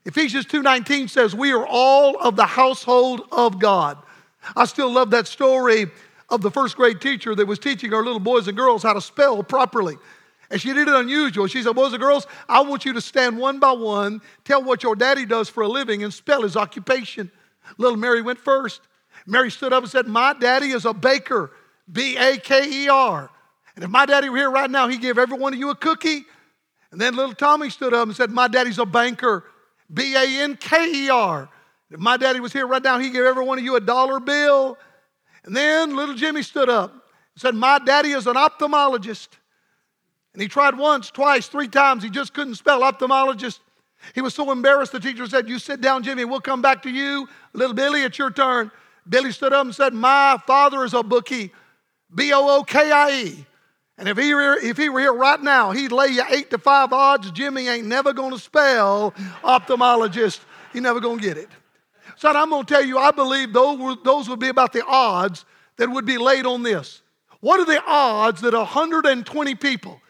Ephesians 2:19 says, we are all of the household of God. I still love that story of the first grade teacher that was teaching our little boys and girls how to spell properly. And she did it unusual. She said, boys and girls, I want you to stand one by one, tell what your daddy does for a living, and spell his occupation. Little Mary went first. Mary stood up and said, my daddy is a baker, B-A-K-E-R. And if my daddy were here right now, he'd give every one of you a cookie. And then little Tommy stood up and said, my daddy's a banker, B-A-N-K-E-R. If my daddy was here right now, he'd give every one of you a dollar bill. And then little Jimmy stood up and said, my daddy is an ophthalmologist. And he tried once, twice, 3 times. He just couldn't spell ophthalmologist. He was so embarrassed, the teacher said, you sit down, Jimmy, we'll come back to you. Little Billy, it's your turn. Billy stood up and said, my father is a bookie, B-O-O-K-I-E. And if he were here right now, he'd lay you 8-5 odds. Jimmy ain't never going to spell ophthalmologist. He's never going to get it. Son, I'm going to tell you, I believe those would be about the odds that would be laid on this. What are the odds that 120 people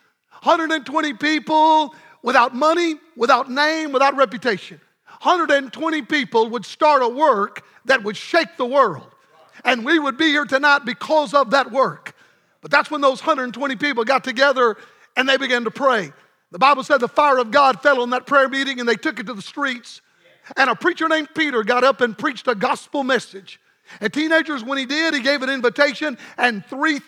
without money, without name, without reputation, 120 people would start a work that would shake the world? And we would be here tonight because of that work. But that's when those 120 people got together and they began to pray. The Bible said the fire of God fell on that prayer meeting and they took it to the streets. And a preacher named Peter got up and preached a gospel message. And teenagers, when he did, he gave an invitation and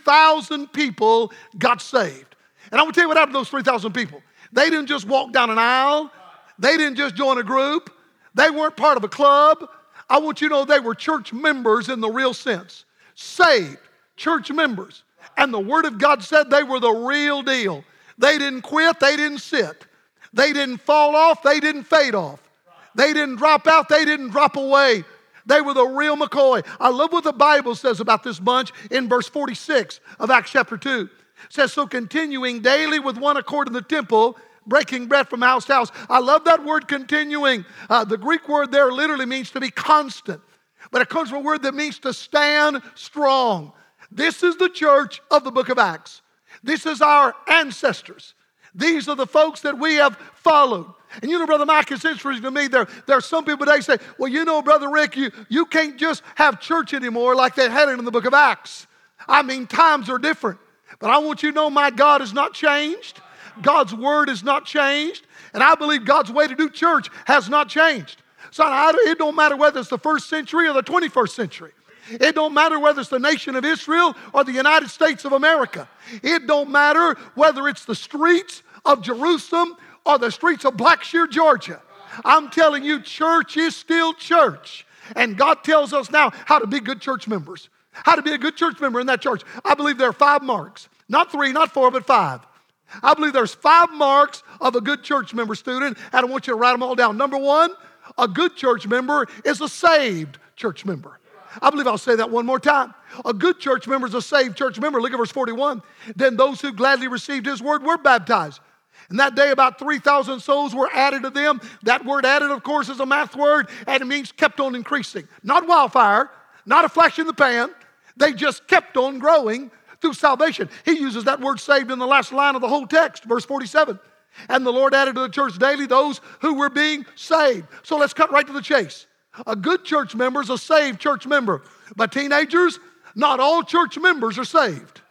3,000 people got saved. And I want to tell you what happened to those 3,000 people. They didn't just walk down an aisle. They didn't just join a group. They weren't part of a club. I want you to know they were church members in the real sense. Saved church members. And the Word of God said they were the real deal. They didn't quit. They didn't sit. They didn't fall off. They didn't fade off. They didn't drop out. They didn't drop away. They were the real McCoy. I love what the Bible says about this bunch in verse 46 of Acts chapter 2. It says, so continuing daily with one accord in the temple, breaking bread from house to house. I love that word continuing. The Greek word there literally means to be constant. But it comes from a word that means to stand strong. This is the church of the book of Acts. This is our ancestors. These are the folks that we have followed. And you know, Brother Mike, it's interesting to me. There are some people today say, well, you know, Brother Rick, you can't just have church anymore like they had it in the book of Acts. I mean, times are different. But I want you to know my God has not changed. God's word has not changed. And I believe God's way to do church has not changed. So it don't matter whether it's the 1st century or the 21st century. It don't matter whether it's the nation of Israel or the United States of America. It don't matter whether it's the streets of Jerusalem or the streets of Blackshear, Georgia. I'm telling you, church is still church. And God tells us now how to be good church members. How to be a good church member in that church. I believe there are 5 marks. Not 3, not 4, but 5. I believe there's 5 marks of a good church member, student, and I want you to write them all down. Number 1, a good church member is a saved church member. I believe I'll say that one more time. A good church member is a saved church member. Look at verse 41. Then those who gladly received his word were baptized. And that day about 3,000 souls were added to them. That word added, of course, is a math word, and it means kept on increasing. Not wildfire, not a flash in the pan. They just kept on growing through salvation. He uses that word saved in the last line of the whole text, verse 47. And the Lord added to the church daily those who were being saved. So let's cut right to the chase. A good church member is a saved church member. But teenagers, not all church members are saved.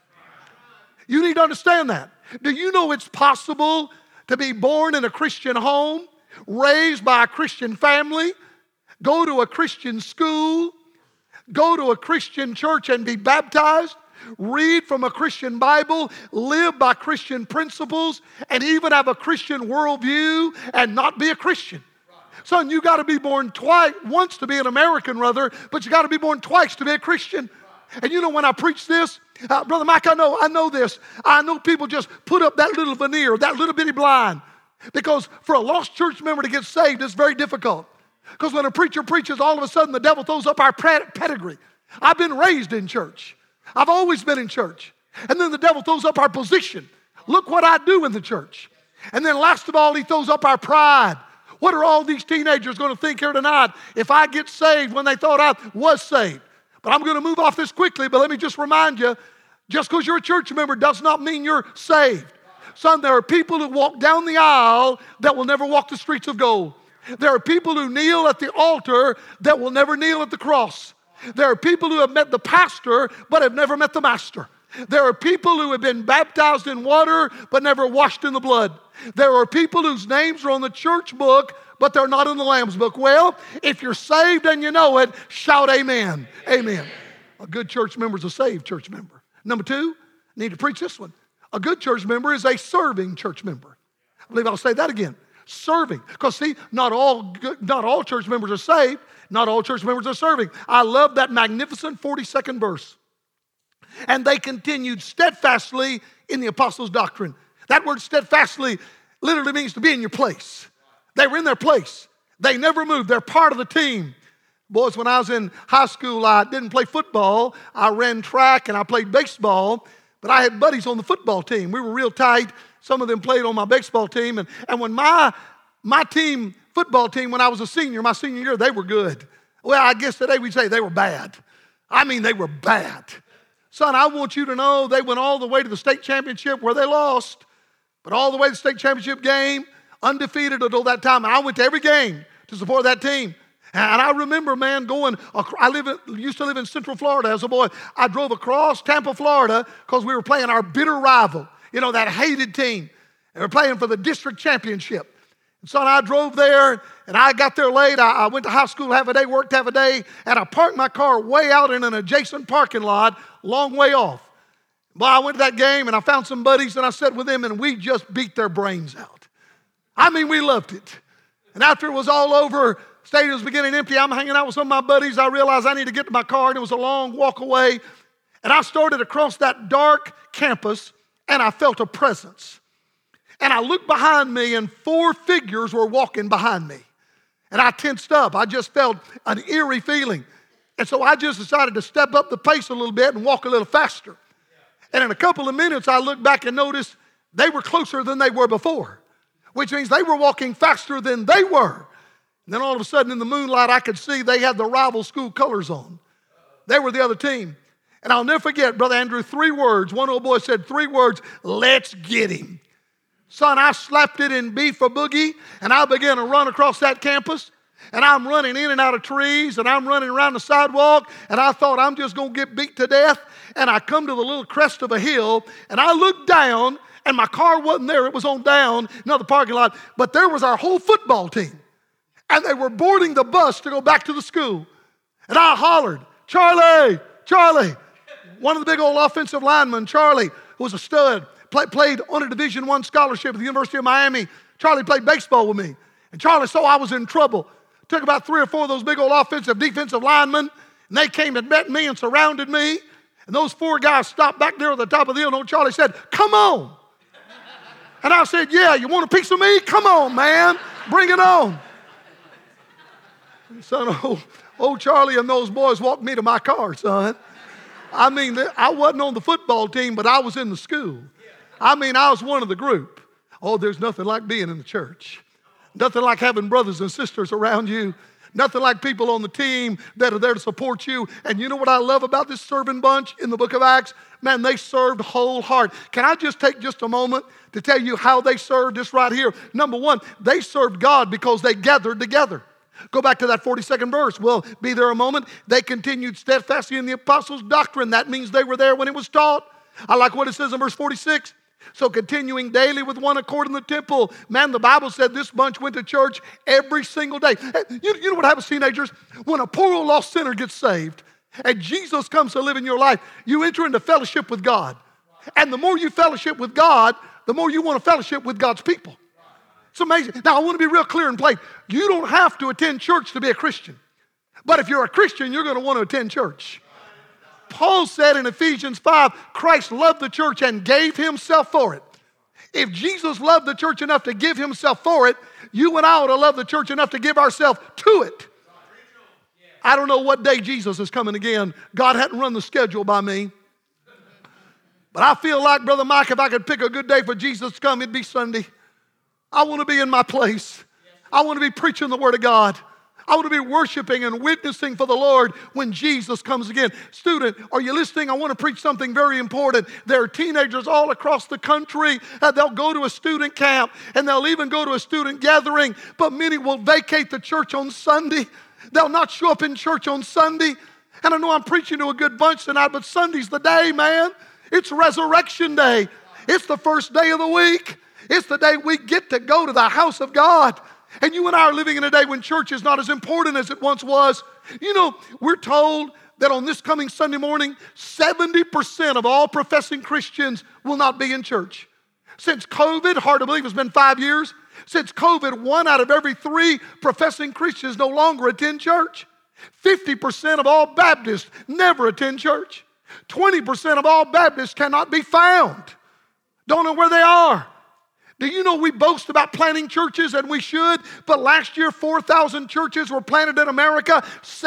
You need to understand that. Do you know it's possible to be born in a Christian home, raised by a Christian family, go to a Christian school, go to a Christian church and be baptized, read from a Christian Bible, live by Christian principles, and even have a Christian worldview and not be a Christian? Son, you got to be born once to be an American, rather, but you got to be born twice to be a Christian. And you know, when I preach this, Brother Mike, I know this. I know people just put up that little veneer, that little bitty blind. Because for a lost church member to get saved, it's very difficult. Because when a preacher preaches, all of a sudden the devil throws up our pedigree. I've been raised in church. I've always been in church. And then the devil throws up our position. Look what I do in the church. And then last of all, he throws up our pride. What are all these teenagers going to think here tonight if I get saved when they thought I was saved? But I'm going to move off this quickly, but let me just remind you, just because you're a church member does not mean you're saved. Son, there are people who walk down the aisle that will never walk the streets of gold. There are people who kneel at the altar that will never kneel at the cross. There are people who have met the pastor but have never met the master. There are people who have been baptized in water but never washed in the blood. There are people whose names are on the church book but they're not in the Lamb's book. Well, if you're saved and you know it, shout amen. Amen. A good church member is a saved church member. Number two, I need to preach this one. A good church member is a serving church member. I believe I'll say that again. Serving. Because see, not all church members are saved. Not all church members are serving. I love that magnificent 42nd verse. And they continued steadfastly in the apostles' doctrine. That word steadfastly literally means to be in your place. They were in their place. They never moved. They're part of the team. Boys, when I was in high school, I didn't play football. I ran track and I played baseball. But I had buddies on the football team. We were real tight. Some of them played on my baseball team. And when my team, football team, when I was a senior, my senior year, they were good. Well, I guess today we'd say they were bad. I mean, they were bad. Son, I want you to know they went all the way to the state championship where they lost, but all the way to the state championship game, undefeated until that time. And I went to every game to support that team. And I remember, man, used to live in Central Florida as a boy. I drove across Tampa, Florida, because we were playing our bitter rival, that hated team. And we're playing for the district championship. And so I drove there, and I got there late. I went to high school half a day, worked half a day, and I parked my car way out in an adjacent parking lot, long way off. Well, I went to that game, and I found some buddies, and I sat with them, and we just beat their brains out. I mean, we loved it. And after it was all over, stadium was beginning empty. I'm hanging out with some of my buddies. I realized I need to get to my car, and it was a long walk away. And I started across that dark campus, and I felt a presence. And I looked behind me, and 4 figures were walking behind me. And I tensed up. I just felt an eerie feeling. And so I just decided to step up the pace a little bit and walk a little faster. And in a couple of minutes, I looked back and noticed they were closer than they were before, which means they were walking faster than they were. And then all of a sudden in the moonlight, I could see they had the rival school colors on. They were the other team. And I'll never forget, Brother Andrew, 3 words. One old boy said 3 words, let's get him. Son, I slapped it in B for boogie, and I began to run across that campus. And I'm running in and out of trees, and I'm running around the sidewalk, and I thought I'm just going to get beat to death. And I come to the little crest of a hill, and I looked down, and my car wasn't there. It was on down, another parking lot. But there was our whole football team. And they were boarding the bus to go back to the school. And I hollered, Charlie, Charlie. One of the big old offensive linemen, Charlie, who was a stud, played on a Division I scholarship at the University of Miami. Charlie played baseball with me. And Charlie saw I was in trouble. Took about 3 or 4 of those big old defensive linemen, and they came and met me and surrounded me. And those 4 guys stopped back there at the top of the hill, and old Charlie said, come on. And I said, yeah, you want a piece of me? Come on, man. Bring it on. Son, old Charlie and those boys walked me to my car, son. I mean, I wasn't on the football team, but I was in the school. I mean, I was one of the group. Oh, there's nothing like being in the church. Nothing like having brothers and sisters around you. Nothing like people on the team that are there to support you. And you know what I love about this serving bunch in the book of Acts? Man, they served whole heart. Can I just take just a moment to tell you how they served this right here? Number 1, they served God because they gathered together. Go back to that 42nd verse. We'll be there a moment. They continued steadfastly in the apostles' doctrine. That means they were there when it was taught. I like what it says in verse 46. So continuing daily with one accord in the temple. Man, the Bible said this bunch went to church every single day. You know what happens, teenagers? When a poor old lost sinner gets saved and Jesus comes to live in your life, you enter into fellowship with God. And the more you fellowship with God, the more you want to fellowship with God's people. It's amazing. Now, I want to be real clear and plain. You don't have to attend church to be a Christian. But if you're a Christian, you're going to want to attend church. Paul said in Ephesians 5, Christ loved the church and gave himself for it. If Jesus loved the church enough to give himself for it, you and I ought to love the church enough to give ourselves to it. I don't know what day Jesus is coming again. God hadn't run the schedule by me. But I feel like, Brother Mike, if I could pick a good day for Jesus to come, it'd be Sunday. I want to be in my place. I want to be preaching the Word of God. I want to be worshiping and witnessing for the Lord when Jesus comes again. Student, are you listening? I want to preach something very important. There are teenagers all across the country. They'll go to a student camp and they'll even go to a student gathering, but many will vacate the church on Sunday. They'll not show up in church on Sunday. And I know I'm preaching to a good bunch tonight, but Sunday's the day, man. It's Resurrection Day. It's the first day of the week. It's the day we get to go to the house of God. And you and I are living in a day when church is not as important as it once was. You know, we're told that on this coming Sunday morning, 70% of all professing Christians will not be in church. Since COVID, hard to believe it's been 5 years, since COVID, 1 out of every 3 professing Christians no longer attend church. 50% of all Baptists never attend church. 20% of all Baptists cannot be found. Don't know where they are. Do you know we boast about planting churches, and we should, but last year 4,000 churches were planted in America.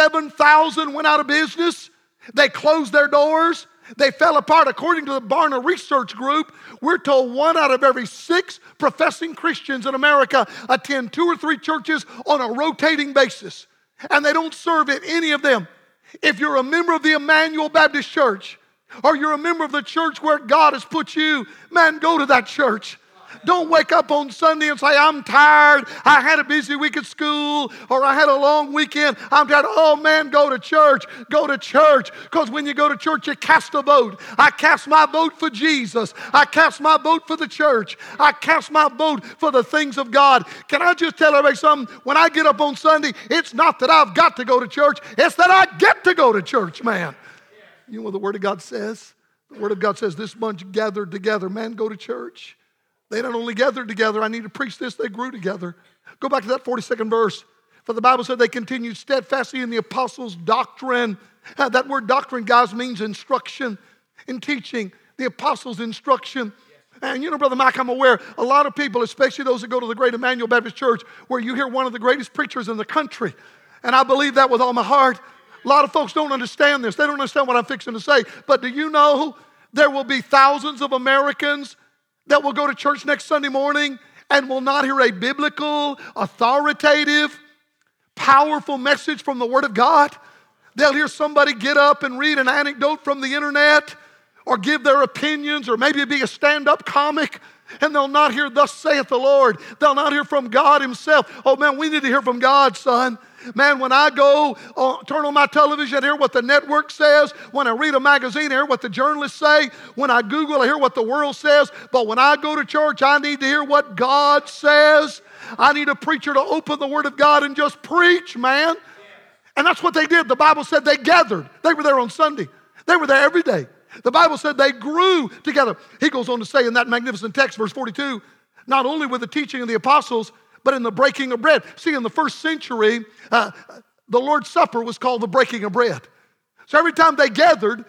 7,000 went out of business. They closed their doors. They fell apart. According to the Barna Research Group, we're told 1 out of every 6 professing Christians in America attend 2 or 3 churches on a rotating basis, and they don't serve at any of them. If you're a member of the Emmanuel Baptist Church, or you're a member of the church where God has put you, man, go to that church. Don't wake up on Sunday and say, I'm tired. I had a busy week at school, or I had a long weekend. I'm tired. Oh, man, go to church. Go to church. Because when you go to church, you cast a vote. I cast my vote for Jesus. I cast my vote for the church. I cast my vote for the things of God. Can I just tell everybody something? When I get up on Sunday, it's not that I've got to go to church. It's that I get to go to church, man. You know what the Word of God says? The Word of God says this bunch gathered together. Man, go to church. They not only gathered together, I need to preach this, they grew together. Go back to that 42nd verse. For the Bible said they continued steadfastly in the apostles' doctrine. That word doctrine, guys, means instruction in teaching. The apostles' instruction. And you know, Brother Mike, I'm aware, a lot of people, especially those that go to the Great Emmanuel Baptist Church, where you hear one of the greatest preachers in the country. And I believe that with all my heart. A lot of folks don't understand this. They don't understand what I'm fixing to say. But do you know there will be thousands of Americans that will go to church next Sunday morning and will not hear a biblical, authoritative, powerful message from the Word of God? They'll hear somebody get up and read an anecdote from the internet or give their opinions, or maybe be a stand-up comic, and they'll not hear, thus saith the Lord. They'll not hear from God Himself. Oh man, we need to hear from God, son. Man, when I go turn on my television, I hear what the network says. When I read a magazine, I hear what the journalists say. When I Google, I hear what the world says. But when I go to church, I need to hear what God says. I need a preacher to open the Word of God and just preach, man. And that's what they did. The Bible said they gathered. They were there on Sunday. They were there every day. The Bible said they grew together. He goes on to say in that magnificent text, verse 42, not only with the teaching of the apostles, but in the breaking of bread. See, in the first century, the Lord's Supper was called the breaking of bread. So every time they gathered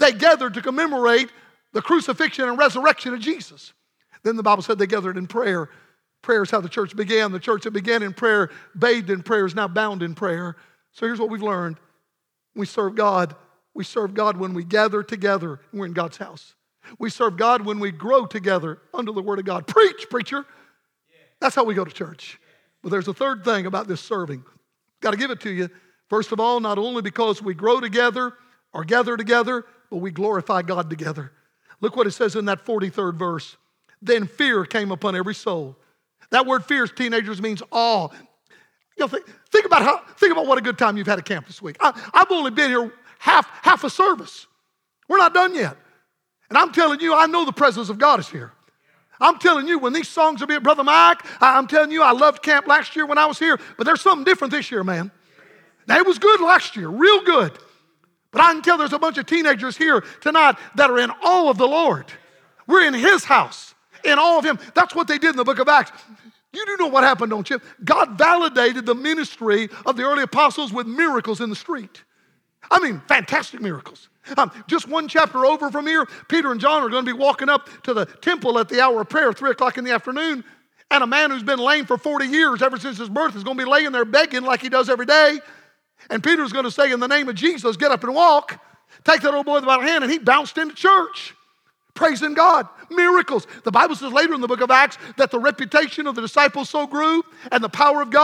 to commemorate the crucifixion and resurrection of Jesus. Then the Bible said they gathered in prayer. Prayer is how the church began. The church that began in prayer, bathed in prayer, is now bound in prayer. So here's what we've learned. We serve God. We serve God when we gather together and we're in God's house. We serve God when we grow together under the Word of God. Preach, preacher. That's how we go to church. But there's a third thing about this serving. Got to give it to you. First of all, not only because we grow together or gather together, but we glorify God together. Look what it says in that 43rd verse. Then fear came upon every soul. That word fear, teenagers, means awe. You know, think about what a good time you've had at camp this week. I've only been here half a service. We're not done yet. And I'm telling you, I know the presence of God is here. I'm telling you, when these songs are being, Brother Mike, I'm telling you, I loved camp last year when I was here, but there's something different this year, man. Now, it was good last year, real good. But I can tell there's a bunch of teenagers here tonight that are in awe of the Lord. We're in His house, in awe of Him. That's what they did in the book of Acts. You do know what happened, don't you? God validated the ministry of the early apostles with miracles in the street. I mean, fantastic miracles. Just one chapter over from here, Peter and John are going to be walking up to the temple at the hour of prayer, 3 o'clock in the afternoon, and a man who's been lame for 40 years, ever since his birth, is going to be laying there begging like he does every day. And Peter's going to say, in the name of Jesus, get up and walk. Take that old boy by the hand, and he bounced into church, praising God. Miracles. The Bible says later in the book of Acts that the reputation of the disciples so grew, and the power of God,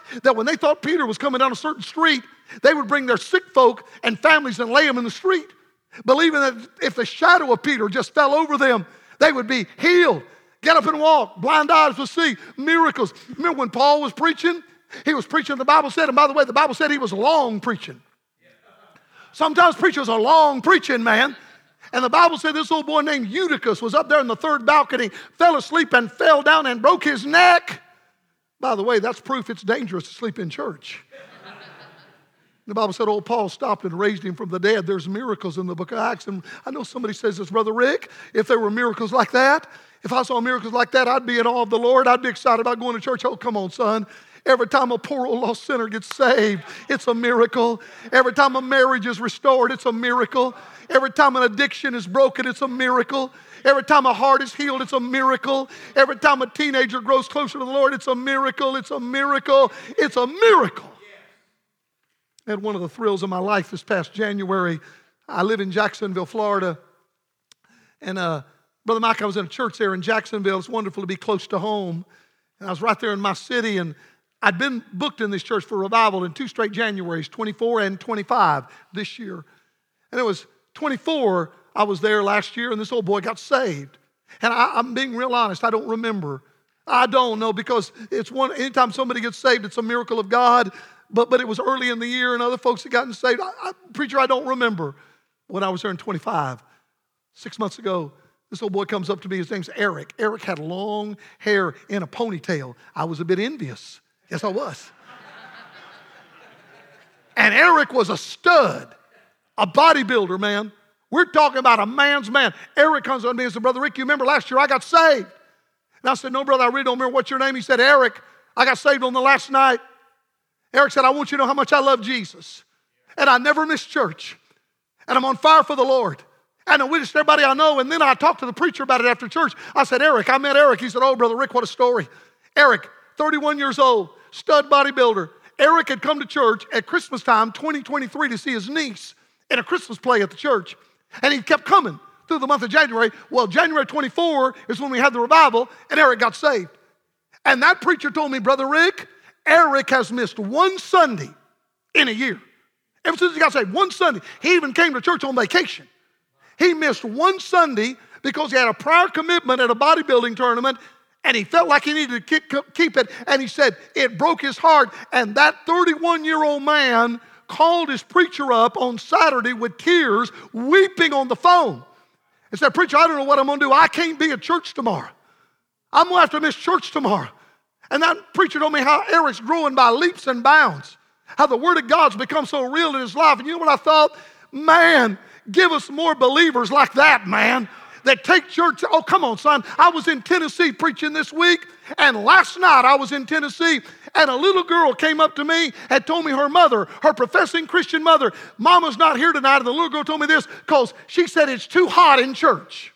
that when they thought Peter was coming down a certain street, they would bring their sick folk and families and lay them in the street, believing that if the shadow of Peter just fell over them, they would be healed. Get up and walk. Blind eyes will see. Miracles. Remember when Paul was preaching? He was preaching, the Bible said, and by the way, the Bible said he was long preaching. Sometimes preachers are long preaching, man. And the Bible said this old boy named Eutychus was up there in the third balcony, fell asleep and fell down and broke his neck. By the way, that's proof it's dangerous to sleep in church. The Bible said old Paul stopped and raised him from the dead. There's miracles in the book of Acts. And I know somebody says this, Brother Rick, if there were miracles like that, if I saw miracles like that, I'd be in awe of the Lord. I'd be excited about going to church. Oh, come on, son. Every time a poor old lost sinner gets saved, it's a miracle. Every time a marriage is restored, it's a miracle. Every time an addiction is broken, it's a miracle. Every time a heart is healed, it's a miracle. Every time a teenager grows closer to the Lord, it's a miracle. It's a miracle. It's a miracle. I had one of the thrills of my life this past January. I live in Jacksonville, Florida. And Brother Mike, I was in a church there in Jacksonville. It's wonderful to be close to home. And I was right there in my city, and I'd been booked in this church for revival in 2 straight Januaries, 24 and 25 this year. And it was 24, I was there last year, and this old boy got saved. And I'm being real honest, I don't remember. I don't know, because anytime somebody gets saved, it's a miracle of God. But it was early in the year, and other folks had gotten saved. Preacher, I don't remember when I was there in 25. 6 months ago, this old boy comes up to me. His name's Eric. Eric had long hair in a ponytail. I was a bit envious. Yes, I was. And Eric was a stud, a bodybuilder, man. We're talking about a man's man. Eric comes up to me and said, Brother Rick, you remember last year I got saved? And I said, no, brother, I really don't remember. What's your name? He said, Eric, I got saved on the last night. Eric said, I want you to know how much I love Jesus. And I never miss church. And I'm on fire for the Lord. And I witnessed everybody I know. And then I talked to the preacher about it after church. I said, Eric, I met Eric. He said, oh, Brother Rick, what a story. Eric, 31 years old, stud bodybuilder. Eric had come to church at Christmas time, 2023, to see his niece in a Christmas play at the church. And he kept coming through the month of January. Well, January 24 is when we had the revival, and Eric got saved. And that preacher told me, Brother Rick, Eric has missed one Sunday in a year. Ever since he got saved, one Sunday. He even came to church on vacation. He missed one Sunday because he had a prior commitment at a bodybuilding tournament, and he felt like he needed to keep it. And he said it broke his heart. And that 31-year-old man called his preacher up on Saturday with tears, weeping on the phone, and said, Preacher, I don't know what I'm going to do. I can't be at church tomorrow. I'm going to have to miss church tomorrow. And that preacher told me how Eric's growing by leaps and bounds, how the Word of God's become so real in his life. And you know what I thought? Man, give us more believers like that, man, that take church. Oh, come on, son. I was in Tennessee preaching this week, and last night I was in Tennessee, and a little girl came up to me and told me her mother, her professing Christian mother, Mama's not here tonight. And the little girl told me this because she said it's too hot in church.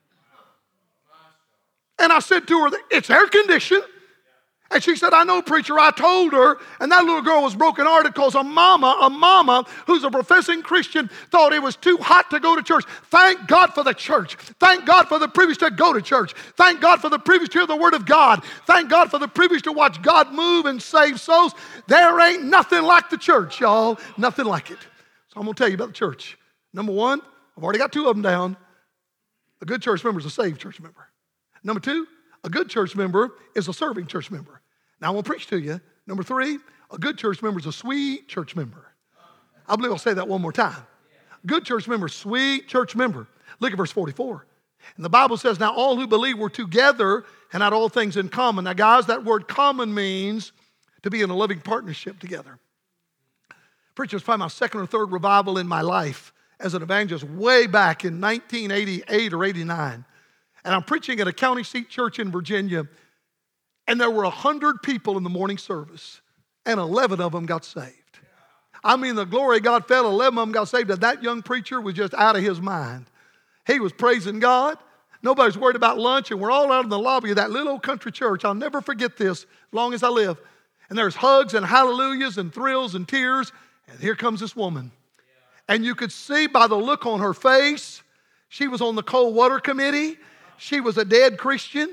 And I said to her, it's air conditioned. And she said, I know, preacher, I told her. And that little girl was brokenhearted because a mama who's a professing Christian thought it was too hot to go to church. Thank God for the church. Thank God for the privilege to go to church. Thank God for the privilege to hear the Word of God. Thank God for the privilege to watch God move and save souls. There ain't nothing like the church, y'all. Nothing like it. So I'm going to tell you about the church. Number one, I've already got two of them down. A good church member is a saved church member. Number two, a good church member is a serving church member. Now, I won't preach to you. Number three, a good church member is a sweet church member. I believe I'll say that one more time. Good church member, sweet church member. Look at verse 44. And the Bible says, now all who believe were together and had all things in common. Now, guys, that word common means to be in a loving partnership together. Preacher, was probably my second or third revival in my life as an evangelist way back in 1988 or 89. And I'm preaching at a county seat church in Virginia. And there were 100 people in the morning service, and 11 of them got saved. I mean, the glory of God fell, 11 of them got saved, and that young preacher was just out of his mind. He was praising God. Nobody's worried about lunch, and we're all out in the lobby of that little old country church. I'll never forget this as long as I live. And there's hugs and hallelujahs and thrills and tears, and here comes this woman. And you could see by the look on her face, she was on the cold water committee. She was a dead Christian.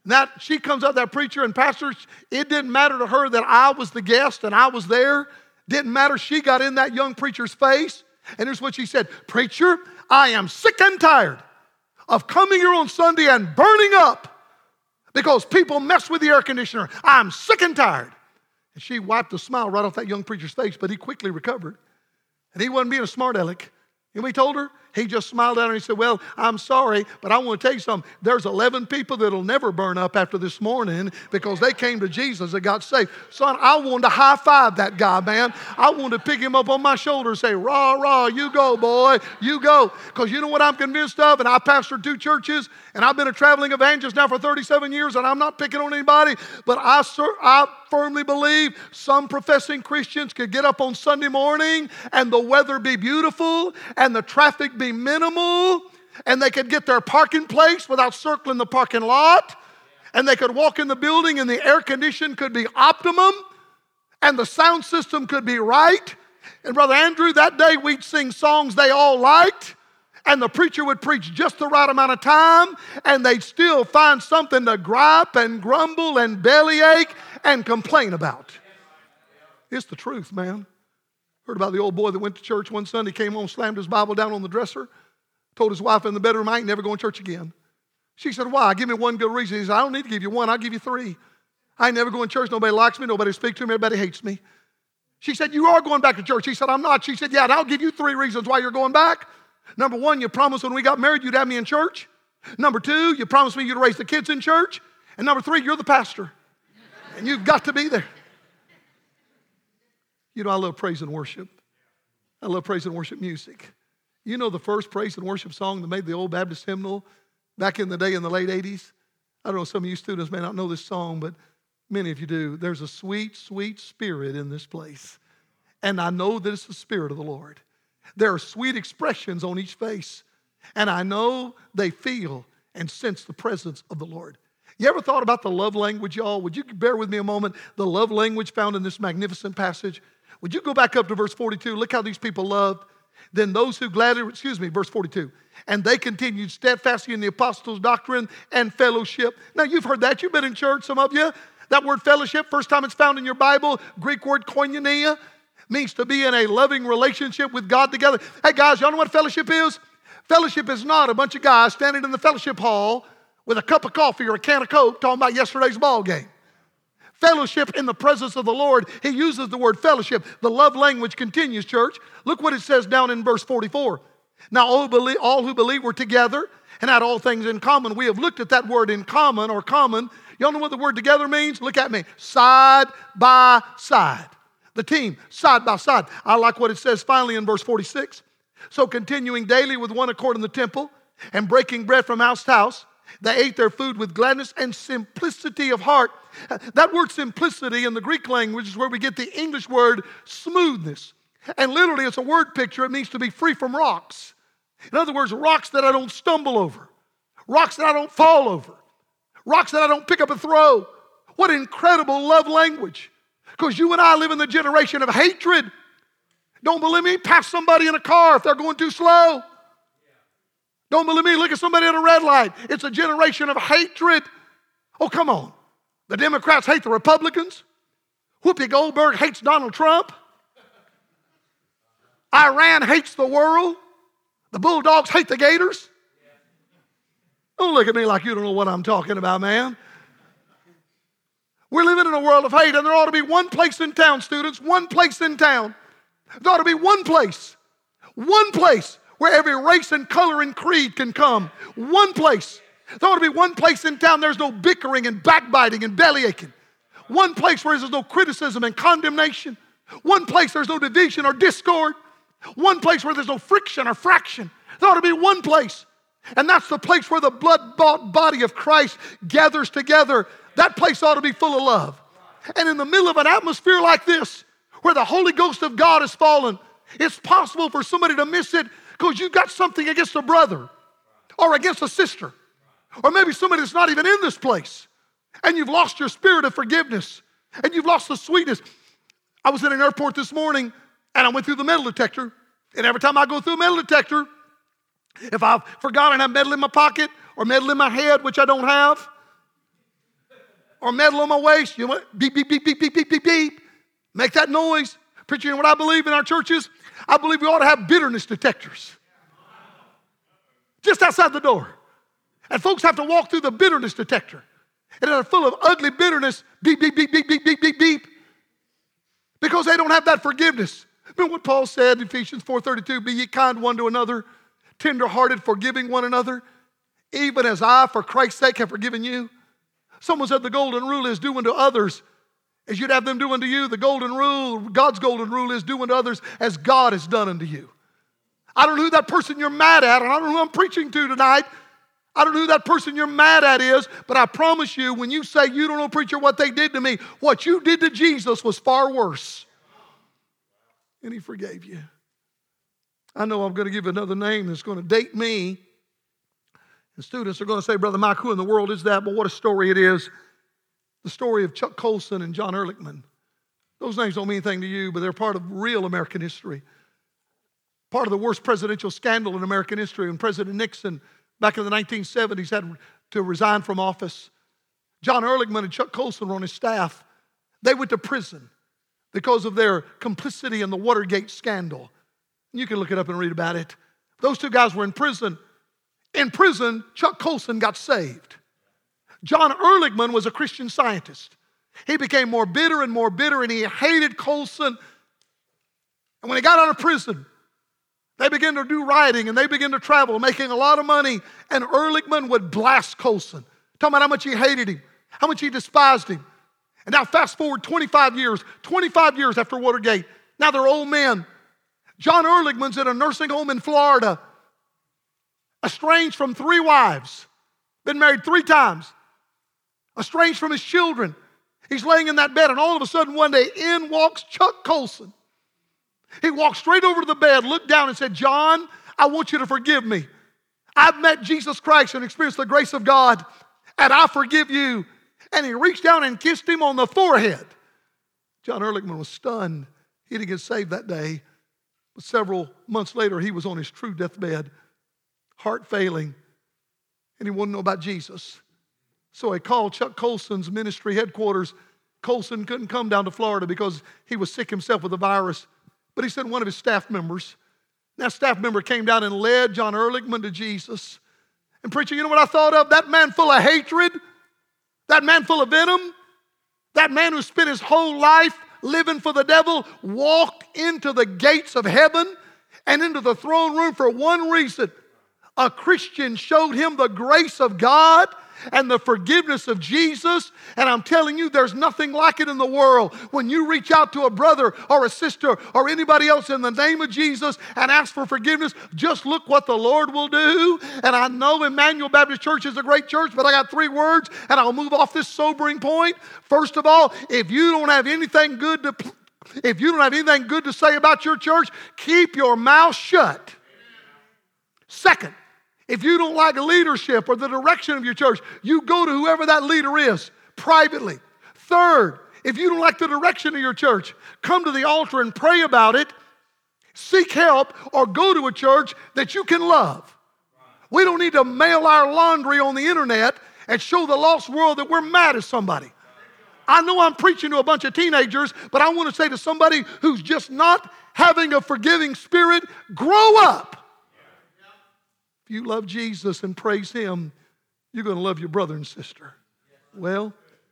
And she comes out, that preacher and pastor, it didn't matter to her that I was the guest and I was there. Didn't matter. She got in that young preacher's face. And here's what she said. Preacher, I am sick and tired of coming here on Sunday and burning up because people mess with the air conditioner. I'm sick and tired. And she wiped a smile right off that young preacher's face, but he quickly recovered. And he wasn't being a smart aleck. You know what he told her? He just smiled at her and he said, well, I'm sorry, but I want to tell you something. There's 11 people that'll never burn up after this morning because they came to Jesus and got saved. Son, I wanted to high five that guy, man. I wanted to pick him up on my shoulder and say, rah, rah, you go, boy, you go. Because you know what I'm convinced of? And I pastored 2 churches and I've been a traveling evangelist now for 37 years and I'm not picking on anybody, but I firmly believe some professing Christians could get up on Sunday morning and the weather be beautiful and the traffic be minimal, and they could get their parking place without circling the parking lot, and they could walk in the building and the air condition could be optimum, and the sound system could be right. And Brother Andrew, that day we'd sing songs they all liked, and the preacher would preach just the right amount of time, and they'd still find something to gripe and grumble and bellyache and complain about. It's the truth, man. Heard about the old boy that went to church one Sunday, came home, slammed his Bible down on the dresser, told his wife in the bedroom, I ain't never going to church again. She said, why? Give me one good reason. He said, I don't need to give you one, I'll give you 3. I ain't never going to church, nobody likes me, nobody speaks to me, everybody hates me. She said, you are going back to church. He said, I'm not. She said, yeah, and I'll give you 3 reasons why you're going back. Number 1, you promised when we got married you'd have me in church. Number 2, you promised me you'd raise the kids in church. And number 3, you're the pastor. And you've got to be there. You know, I love praise and worship. I love praise and worship music. You know the first praise and worship song that made the old Baptist hymnal back in the day in the late 80s? I don't know, some of you students may not know this song, but many of you do. There's a sweet, sweet spirit in this place. And I know that it's the Spirit of the Lord. There are sweet expressions on each face. And I know they feel and sense the presence of the Lord. You ever thought about the love language, y'all? Would you bear with me a moment? The love language found in this magnificent passage. Would you go back up to verse 42? Look how these people loved. Then those who gladly, verse 42. And they continued steadfastly in the apostles' doctrine and fellowship. Now, you've heard that. You've been in church, some of you. That word fellowship, first time it's found in your Bible, Greek word koinonia, means to be in a loving relationship with God together. Hey, guys, y'all know what fellowship is? Fellowship is not a bunch of guys standing in the fellowship hall with a cup of coffee or a can of Coke talking about yesterday's ball game. Fellowship in the presence of the Lord. He uses the word fellowship. The love language continues, church. Look what it says down in verse 44. Now all who believe were together and had all things in common. We have looked at that word in common or common. Y'all know what the word together means? Look at me. Side by side. The team, side by side. I like what it says finally in verse 46. So continuing daily with one accord in the temple and breaking bread from house to house, they ate their food with gladness and simplicity of heart. That word simplicity in the Greek language is where we get the English word smoothness. And literally it's a word picture. It means to be free from rocks. In other words, rocks that I don't stumble over. Rocks that I don't fall over. Rocks that I don't pick up and throw. What incredible love language. Because you and I live in the generation of hatred. Don't believe me? Pass somebody in a car if they're going too slow. Don't believe me? Look at somebody at a red light. It's a generation of hatred. Oh, come on. The Democrats hate the Republicans. Whoopi Goldberg hates Donald Trump. Iran hates the world. The Bulldogs hate the Gators. Don't look at me like you don't know what I'm talking about, man. We're living in a world of hate, and there ought to be one place in town, students, one place in town. There ought to be one place where every race and color and creed can come. One place. There ought to be one place in town there's no bickering and backbiting and bellyaching. One place where there's no criticism and condemnation. One place there's no division or discord. One place where there's no friction or fraction. There ought to be one place. And that's the place where the blood-bought body of Christ gathers together. That place ought to be full of love. And in the middle of an atmosphere like this, where the Holy Ghost of God has fallen, it's possible for somebody to miss it because you've got something against a brother or against a sister. Or maybe somebody that's not even in this place. And you've lost your spirit of forgiveness. And you've lost the sweetness. I was in an airport this morning and I went through the metal detector. And every time I go through a metal detector, if I've forgotten I have metal in my pocket or metal in my head, which I don't have, or metal on my waist. You know what? Beep, beep, beep, beep, beep, beep, beep, beep. Make that noise. Preacher, you know what I believe in our churches? I believe we ought to have bitterness detectors. Just outside the door. And folks have to walk through the bitterness detector. And they're full of ugly bitterness. Beep, beep, beep, beep, beep, beep, beep, beep. Because they don't have that forgiveness. Remember what Paul said in Ephesians 4:32, be ye kind one to another, tender-hearted, forgiving one another, even as I, for Christ's sake, have forgiven you. Someone said the golden rule is do unto others as you'd have them do unto you. The golden rule, God's golden rule is do unto others as God has done unto you. I don't know who that person you're mad at, and I don't know who I'm preaching to tonight. I don't know who that person you're mad at is, but I promise you, when you say you don't know, preacher, what they did to me, what you did to Jesus was far worse. And he forgave you. I know I'm going to give another name that's going to date me. And students are going to say, Brother Mike, who in the world is that? But what a story it is. The story of Chuck Colson and John Ehrlichman. Those names don't mean anything to you, but they're part of real American history. Part of the worst presidential scandal in American history when President Nixon, back in the 1970s, had to resign from office. John Ehrlichman and Chuck Colson were on his staff. They went to prison because of their complicity in the Watergate scandal. You can look it up and read about it. Those two guys were in prison. In prison, Chuck Colson got saved. John Ehrlichman was a Christian Scientist. He became more bitter, and he hated Colson. And when he got out of prison, they began to do rioting, and they began to travel, making a lot of money. And Ehrlichman would blast Colson, talking about how much he hated him, how much he despised him. And now fast forward 25 years after Watergate. Now they're old men. John Ehrlichman's in a nursing home in Florida, estranged from 3 wives, been married 3 times, estranged from his children. He's laying in that bed, and all of a sudden one day in walks Chuck Colson. He walked straight over to the bed, looked down and said, John, I want you to forgive me. I've met Jesus Christ and experienced the grace of God, and I forgive you. And he reached down and kissed him on the forehead. John Ehrlichman was stunned. He didn't get saved that day. But several months later, he was on his true deathbed, heart failing, and he wanted to know about Jesus. So he called Chuck Colson's ministry headquarters. Colson couldn't come down to Florida because he was sick himself with the virus. But he sent one of his staff members. That staff member came down and led John Ehrlichman to Jesus. And preacher, you know what I thought of? That man full of hatred, that man full of venom, that man who spent his whole life living for the devil, walked into the gates of heaven and into the throne room for one reason. A Christian showed him the grace of God and the forgiveness of Jesus. And I'm telling you, there's nothing like it in the world. When you reach out to a brother or a sister or anybody else in the name of Jesus and ask for forgiveness, just look what the Lord will do. And I know Emmanuel Baptist Church is a great church, but I got 3 words and I'll move off this sobering point. First of all, if you don't have anything good to say about your church, keep your mouth shut. Second, if you don't like leadership or the direction of your church, you go to whoever that leader is privately. Third, if you don't like the direction of your church, come to the altar and pray about it, seek help, or go to a church that you can love. We don't need to mail our laundry on the internet and show the lost world that we're mad at somebody. I know I'm preaching to a bunch of teenagers, but I want to say to somebody who's just not having a forgiving spirit, grow up. If you love Jesus and praise Him, you're going to love your brother and sister. Well,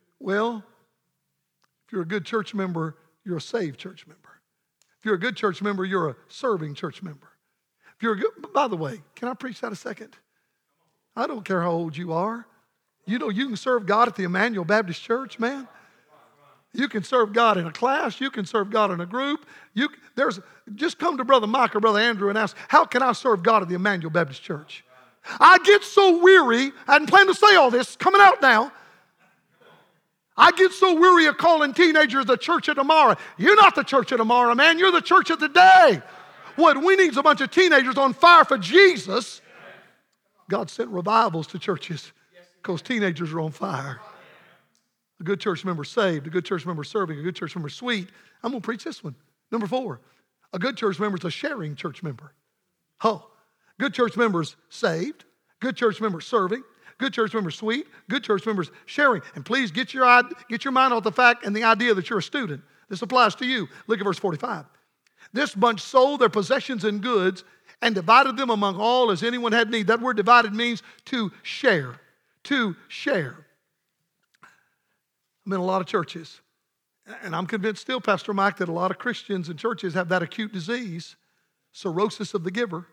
if you're a good church member, you're a saved church member. If you're a good church member, you're a serving church member. If you're a good, by the way, can I preach that a second? I don't care how old you are. You know you can serve God at the Emmanuel Baptist Church, man. You can serve God in a class. You can serve God in a group. Just come to Brother Mike or Brother Andrew and ask, how can I serve God at the Emmanuel Baptist Church? I get so weary. I hadn't planned to say all this. Coming out now. I get so weary of calling teenagers the church of tomorrow. You're not the church of tomorrow, man. You're the church of today. What we need is a bunch of teenagers on fire for Jesus. God sent revivals to churches because teenagers are on fire. A good church member saved, a good church member serving, a good church member sweet. I'm going to preach this one. Number 4, a good church member is a sharing church member. Good church members saved, good church members serving, Good church members, sweet. Good church members, sharing. And please get your mind off the fact and the idea that you're a student. This applies to you. Look at verse 45. This bunch sold their possessions and goods and divided them among all as anyone had need. That word divided means to share. To share. I'm in a lot of churches. And I'm convinced still, Pastor Mike, that a lot of Christians and churches have that acute disease, cirrhosis of the giver.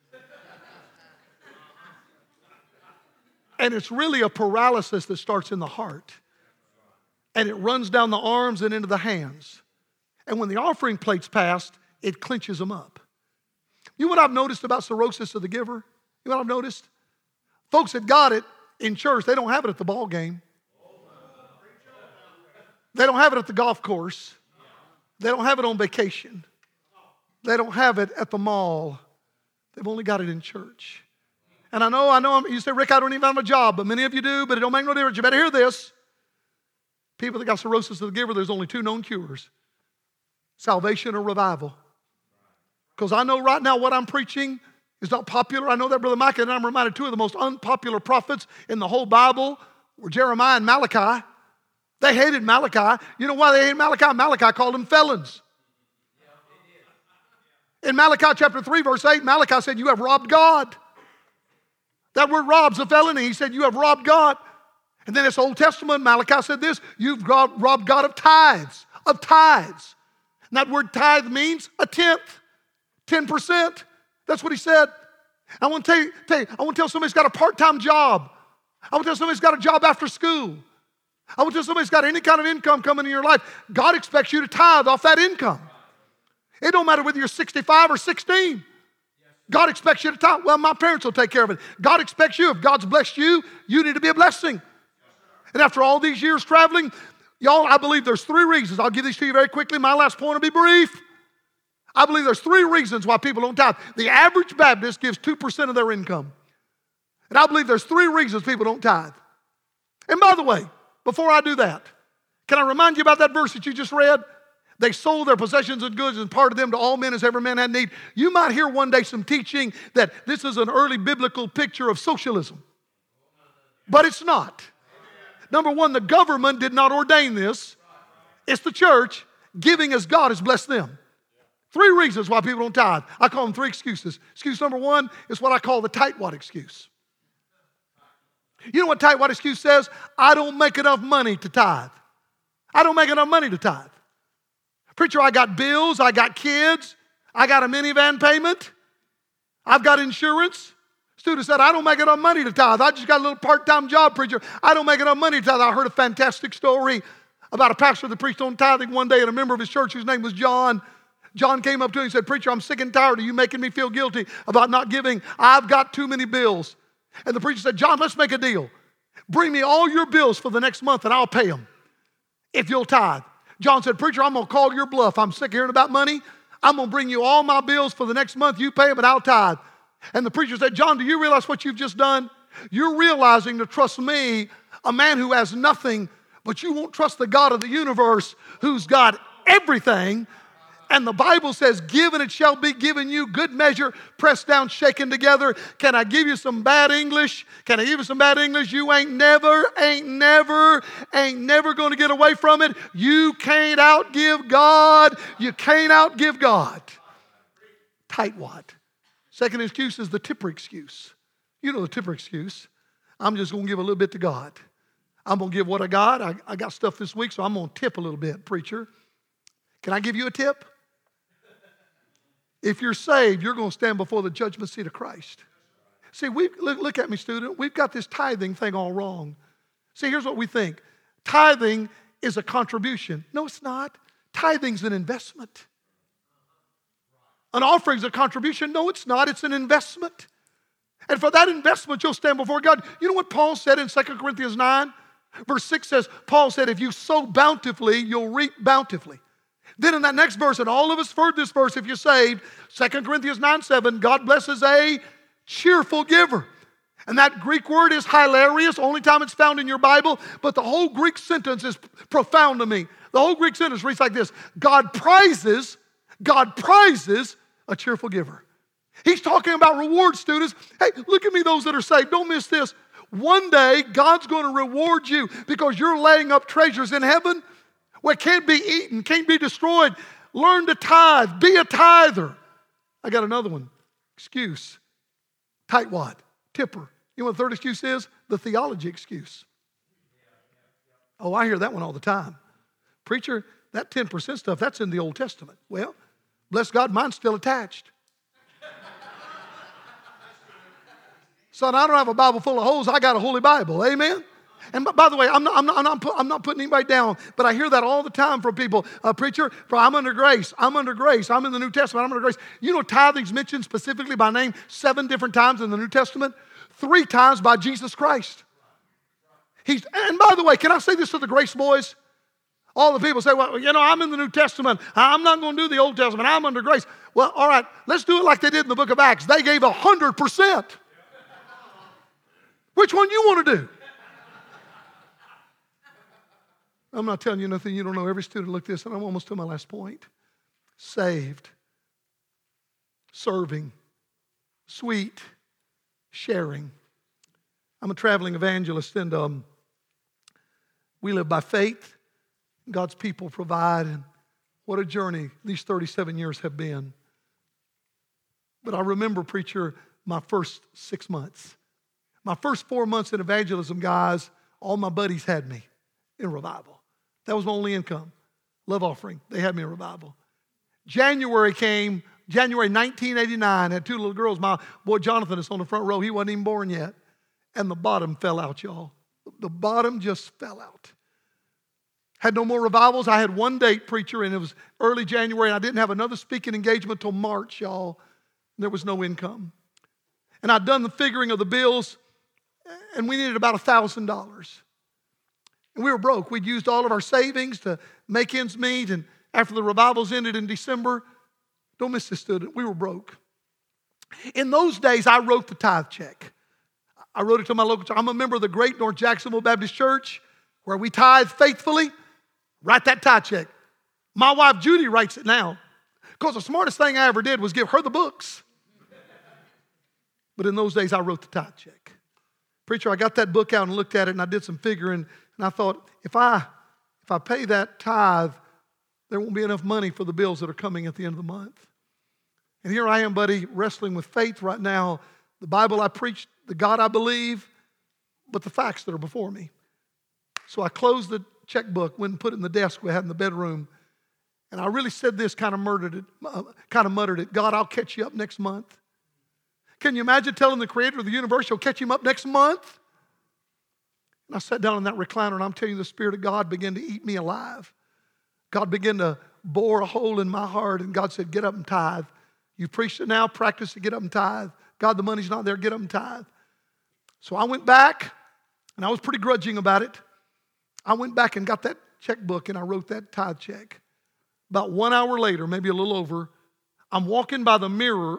And it's really a paralysis that starts in the heart. And it runs down the arms and into the hands. And when the offering plate's passed, it clenches them up. You know what I've noticed about cirrhosis of the giver? You know what I've noticed? Folks that got it in church, they don't have it at the ball game. They don't have it at the golf course. They don't have it on vacation. They don't have it at the mall. They've only got it in church. And I know, you say, Rick, I don't even have a job, but many of you do, but it don't make no difference. You better hear this. People that got cirrhosis of the giver, there's only two known cures. Salvation or revival. Because I know right now what I'm preaching is not popular. I know that, Brother Micah, and I'm reminded two of the most unpopular prophets in the whole Bible were Jeremiah and Malachi. They hated Malachi. You know why they hated Malachi? Malachi called them felons. In Malachi chapter 3, verse 8, Malachi said, you have robbed God. That word rob's a felony. He said, you have robbed God. And then it's Old Testament, Malachi said this, you've robbed God of tithes. Of tithes. And that word tithe means a tenth. 10%. That's what he said. I want to tell somebody who's got a part-time job. I want to tell somebody who's got a job after school. I want to tell somebody who's got any kind of income coming in your life. God expects you to tithe off that income. It don't matter whether you're 65 or 16. God expects you to tithe. Well, my parents will take care of it. God expects you. If God's blessed you, you need to be a blessing. And after all these years traveling, y'all, I believe there's three reasons. I'll give these to you very quickly. My last point will be brief. I believe there's three reasons why people don't tithe. The average Baptist gives 2% of their income. And I believe there's three reasons people don't tithe. And by the way, before I do that, can I remind you about that verse that you just read? They sold their possessions and goods and parted them to all men as every man had need. You might hear one day some teaching that this is an early biblical picture of socialism. But it's not. Number one, the government did not ordain this. It's the church giving as God has blessed them. Three reasons why people don't tithe. I call them three excuses. Excuse number one is what I call the tightwad excuse. You know what tightwad excuse says? I don't make enough money to tithe. I don't make enough money to tithe. Preacher, I got bills, I got kids, I got a minivan payment, I've got insurance. Student said, I don't make enough money to tithe. I just got a little part-time job, preacher. I don't make enough money to tithe. I heard a fantastic story about a pastor that preached on tithing one day, and a member of his church whose name was John. John came up to him and said, preacher, I'm sick and tired of you making me feel guilty about not giving. I've got too many bills. And the preacher said, John, let's make a deal. Bring me all your bills for the next month and I'll pay them if you'll tithe. John said, preacher, I'm going to call your bluff. I'm sick of hearing about money. I'm going to bring you all my bills for the next month. You pay them and I'll tithe. And the preacher said, John, do you realize what you've just done? You're realizing to trust me, a man who has nothing, but you won't trust the God of the universe who's got everything. And the Bible says, give and it shall be given you, good measure, pressed down, shaken together. Can I give you some bad English? Can I give you some bad English? You ain't never going to get away from it. You can't outgive God. You can't outgive God. Tightwad. Second excuse is the tipper excuse. You know the tipper excuse. I'm just going to give a little bit to God. I'm going to give what I got. I got stuff this week, so I'm going to tip a little bit, preacher. Can I give you a tip? If you're saved, you're going to stand before the judgment seat of Christ. See, look at me, student. We've got this tithing thing all wrong. See, here's what we think. Tithing is a contribution. No, it's not. Tithing's an investment. An offering's a contribution. No, it's not. It's an investment. And for that investment, you'll stand before God. You know what Paul said in 2 Corinthians 9? Verse 6 says, Paul said, if you sow bountifully, you'll reap bountifully. Then in that next verse, and all of us heard this verse if you're saved, 2 Corinthians 9:7, God blesses a cheerful giver. And that Greek word is hilarious, only time it's found in your Bible, but the whole Greek sentence is profound to me. The whole Greek sentence reads like this: God prizes a cheerful giver. He's talking about reward, students. Hey, look at me, those that are saved. Don't miss this. One day, God's going to reward you because you're laying up treasures in heaven where it can't be eaten, can't be destroyed. Learn to tithe. Be a tither. I got another one. Excuse. Tightwad. Tipper. You know what the third excuse is? The theology excuse. Oh, I hear that one all the time. Preacher, that 10% stuff, that's in the Old Testament. Well, bless God, mine's still attached. Son, I don't have a Bible full of holes. I got a Holy Bible. Amen? And by the way, I'm not putting anybody down, but I hear that all the time from people. Preacher, I'm under grace. I'm under grace. I'm in the New Testament. I'm under grace. You know, tithing's mentioned specifically by name 7 different times in the New Testament, 3 times by Jesus Christ. And by the way, can I say this to the grace boys? All the people say, well, you know, I'm in the New Testament. I'm not going to do the Old Testament. I'm under grace. Well, all right, let's do it like they did in the book of Acts. They gave 100%. Which one you want to do? I'm not telling you nothing you don't know. Every student look this, and I'm almost to my last point. Saved, serving, sweet, sharing. I'm a traveling evangelist, and we live by faith. God's people provide, and what a journey these 37 years have been. But I remember, preacher, my first 6 months. My first 4 months in evangelism, guys, all my buddies had me in revival. That was my only income. Love offering. They had me in revival. January came, January 1989, I had 2 little girls. My boy Jonathan is on the front row. He wasn't even born yet. And the bottom fell out, y'all. The bottom just fell out. Had no more revivals. I had 1 date, preacher, and it was early January, and I didn't have another speaking engagement till March, y'all. There was no income. And I'd done the figuring of the bills, and we needed about $1,000. And we were broke. We'd used all of our savings to make ends meet, and after the revivals ended in December, don't miss this, student, we were broke. In those days, I wrote the tithe check. I wrote it to my local church. I'm a member of the Great North Jacksonville Baptist Church, where we tithe faithfully. Write that tithe check. My wife, Judy, writes it now, because the smartest thing I ever did was give her the books. But in those days, I wrote the tithe check. Preacher, I got that book out and looked at it, and I did some figuring, and I thought, if I pay that tithe, there won't be enough money for the bills that are coming at the end of the month. And here I am, buddy, wrestling with faith right now. The Bible I preach, the God I believe, but the facts that are before me. So I closed the checkbook, went and put it in the desk we had in the bedroom, and I really said this, kind of muttered it, God, I'll catch you up next month. Can you imagine telling the creator of the universe you'll catch him up next month? And I sat down in that recliner, and I'm telling you, the Spirit of God began to eat me alive. God began to bore a hole in my heart, and God said, get up and tithe. You preached it now, practice it, get up and tithe. God, the money's not there, get up and tithe. So I went back, and I was pretty grudging about it. I went back and got that checkbook, and I wrote that tithe check. About 1 hour later, maybe a little over, I'm walking by the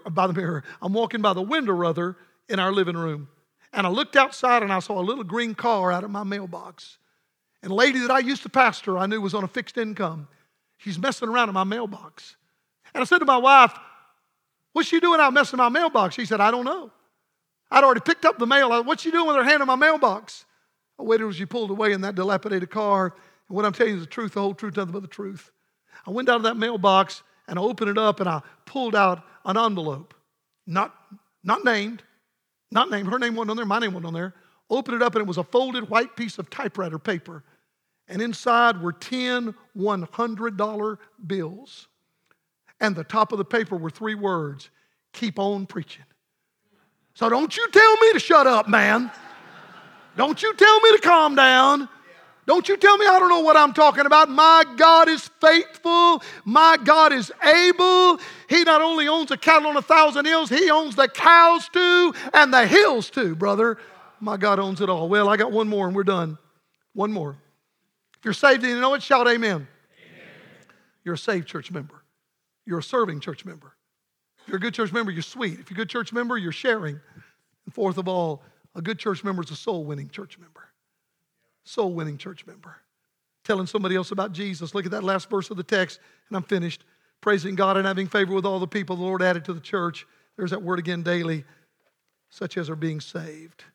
window rather, in our living room. And I looked outside and I saw a little green car out of my mailbox. And a lady that I used to pastor, I knew was on a fixed income. She's messing around in my mailbox. And I said to my wife, what's she doing out messing in my mailbox? She said, I don't know. I'd already picked up the mail. What's she doing with her hand in my mailbox? I waited as she pulled away in that dilapidated car. And what I'm telling you is the truth, the whole truth, nothing but the truth. I went down to that mailbox and I opened it up and I pulled out an envelope. Not named. Her name wasn't on there, my name wasn't on there. Opened it up and it was a folded white piece of typewriter paper. And inside were 10 $100 bills. And the top of the paper were 3 words, keep on preaching. So don't you tell me to shut up, man. Don't you tell me to calm down. Don't you tell me I don't know what I'm talking about. My God is faithful. My God is able. He not only owns the cattle on 1,000 hills, He owns the cows too and the hills too, brother. My God owns it all. Well, I got one more and we're done. One more. If you're saved and you know it, shout amen. Amen. You're a saved church member. You're a serving church member. If you're a good church member, you're sweet. If you're a good church member, you're sharing. And fourth of all, a good church member is a soul-winning church member. Soul-winning church member. Telling somebody else about Jesus. Look at that last verse of the text, and I'm finished. Praising God and having favor with all the people the Lord added to the church. There's that word again, daily, such as are being saved.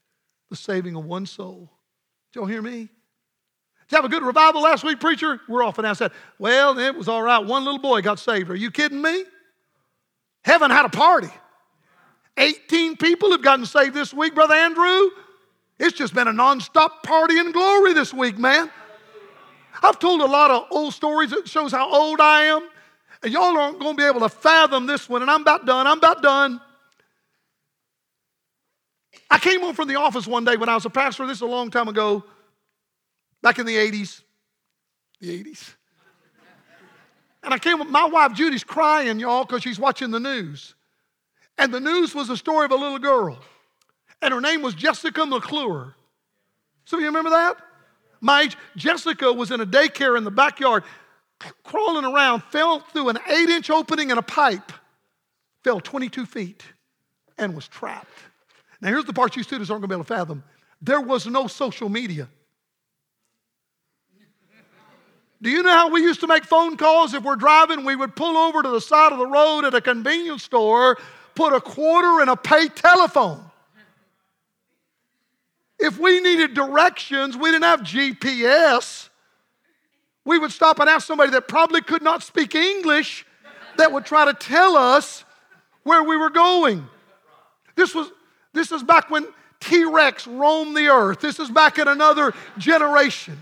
the saving of one soul. Did y'all hear me? Did you have a good revival last week, preacher? We're often asked that. Well, it was all right. One little boy got saved. Are you kidding me? Heaven had a party. 18 people have gotten saved this week, Brother Andrew. It's just been a nonstop party in glory this week, man. I've told a lot of old stories that shows how old I am. And y'all aren't going to be able to fathom this one. And I'm about done. I came home from the office one day when I was a pastor. This is a long time ago. Back in the 80s. The 80s. And I came home. My wife Judy's crying, y'all, because she's watching the news. And the news was the story of a little girl. And her name was Jessica McClure. So you remember that? My age, Jessica was in a daycare in the backyard, crawling around, fell through an 8-inch opening in a pipe, fell 22 feet, and was trapped. Now here's the part you students aren't going to be able to fathom. There was no social media. Do you know how we used to make phone calls? If we're driving, we would pull over to the side of the road at a convenience store, put a quarter in a pay telephone. If we needed directions, we didn't have GPS. We would stop and ask somebody that probably could not speak English that would try to tell us where we were going. This is back when T-Rex roamed the earth. This is back in another generation.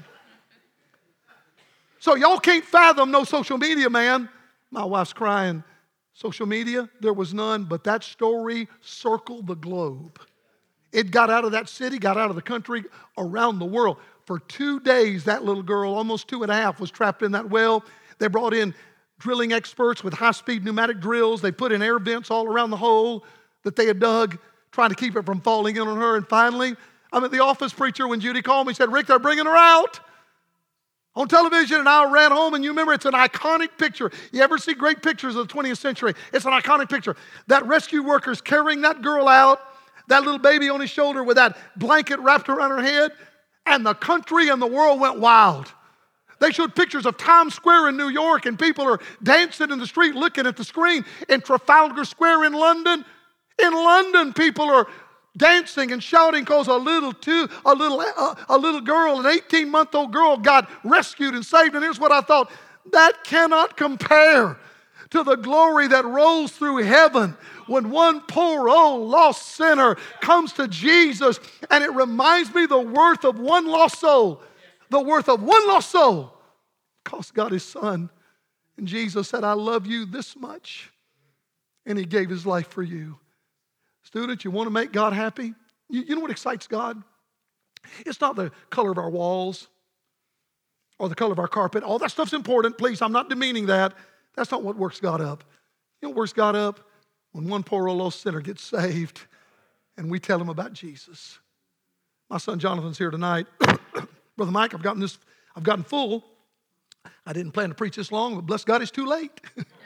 So y'all can't fathom no social media, man. My wife's crying. Social media, there was none, but that story circled the globe. It got out of that city, got out of the country, around the world. For 2 days, that little girl, almost 2.5, was trapped in that well. They brought in drilling experts with high-speed pneumatic drills. They put in air vents all around the hole that they had dug, trying to keep it from falling in on her. And finally, I'm at the office, preacher, when Judy called me, said, Rick, they're bringing her out on television. And I ran home, and you remember, it's an iconic picture. You ever see great pictures of the 20th century? It's an iconic picture. That rescue workers carrying that girl out, that little baby on his shoulder with that blanket wrapped around her head, and the country and the world went wild. They showed pictures of Times Square in New York, and people are dancing in the street looking at the screen. In Trafalgar Square in London, people are dancing and shouting because a little girl, an 18-month-old girl, got rescued and saved. And here's what I thought: that cannot compare to the glory that rolls through heaven when one poor old lost sinner comes to Jesus. And it reminds me the worth of one lost soul. The worth of one lost soul cost God his son. And Jesus said, I love you this much. And he gave his life for you. Students, you want to make God happy? You know what excites God? It's not the color of our walls or the color of our carpet. All that stuff's important. Please, I'm not demeaning that. That's not what works God up. You know what works God up? When one poor old lost sinner gets saved and we tell him about Jesus. My son Jonathan's here tonight. Brother Mike, I've gotten full. I didn't plan to preach this long, but bless God, it's too late.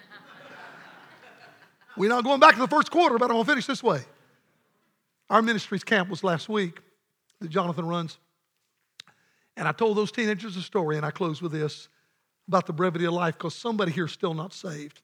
We're not going back to the first quarter, but I'm going to finish this way. Our ministries camp was last week that Jonathan runs. And I told those teenagers a story, and I close with this about the brevity of life, because somebody here is still not saved.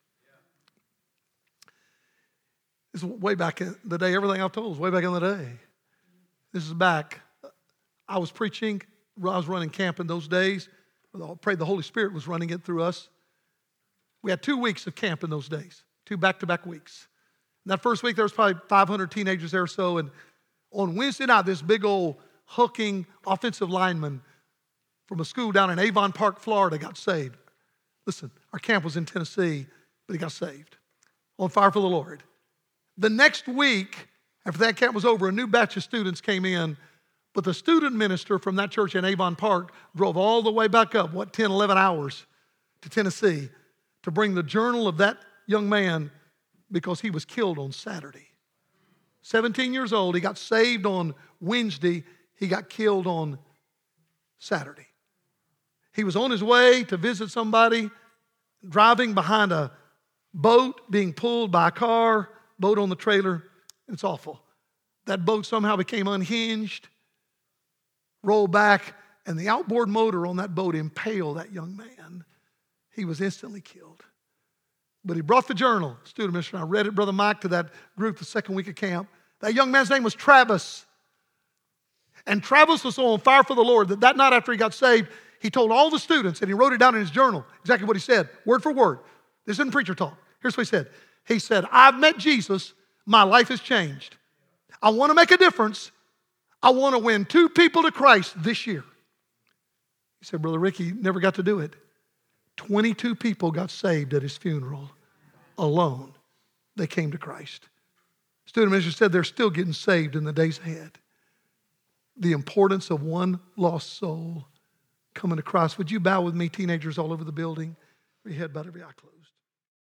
This is way back in the day. Everything I've told is way back in the day. This is back. I was preaching. I was running camp in those days. I prayed the Holy Spirit was running it through us. We had 2 weeks of camp in those days, 2 back-to-back weeks. And that first week, there was probably 500 teenagers there or so. And on Wednesday night, this big old hulking offensive lineman from a school down in Avon Park, Florida, got saved. Listen, our camp was in Tennessee, but he got saved. On fire for the Lord. The next week, after that camp was over, a new batch of students came in, but the student minister from that church in Avon Park drove all the way back up, 10, 11 hours to Tennessee to bring the journal of that young man because he was killed on Saturday. 17 years old, he got saved on Wednesday, he got killed on Saturday. He was on his way to visit somebody, driving behind a boat, being pulled by a car, boat on the trailer. It's awful. That boat somehow became unhinged, rolled back, and the outboard motor on that boat impaled that young man. He was instantly killed. But he brought the journal, student minister, and I read it, Brother Mike, to that group the second week of camp. That young man's name was Travis. And Travis was so on fire for the Lord that night after he got saved, he told all the students, and he wrote it down in his journal, exactly what he said, word for word. This isn't preacher talk. Here's what he said. He said, I've met Jesus. My life has changed. I want to make a difference. I want to win 2 people to Christ this year. He said, Brother Ricky never got to do it. 22 people got saved at his funeral alone. They came to Christ. Student minister said they're still getting saved in the days ahead. The importance of one lost soul coming to Christ. Would you bow with me, teenagers all over the building? Every head bowed, every eye closed.